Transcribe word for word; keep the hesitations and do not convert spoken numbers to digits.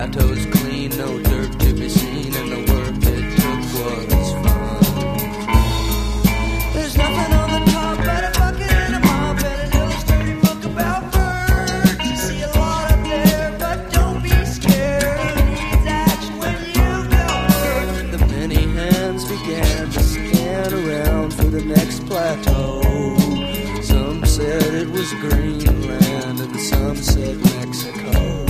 Toes clean, no dirt to be seen, and the work it took was fun. There's nothing on the top but a bucket and a mop and an illustrated book about birds. You see a lot up there, but don't be scared. It needs action when you go hurt. The many hands began to scan around for the next plateau. Some said it was Greenland, and some said Mexico.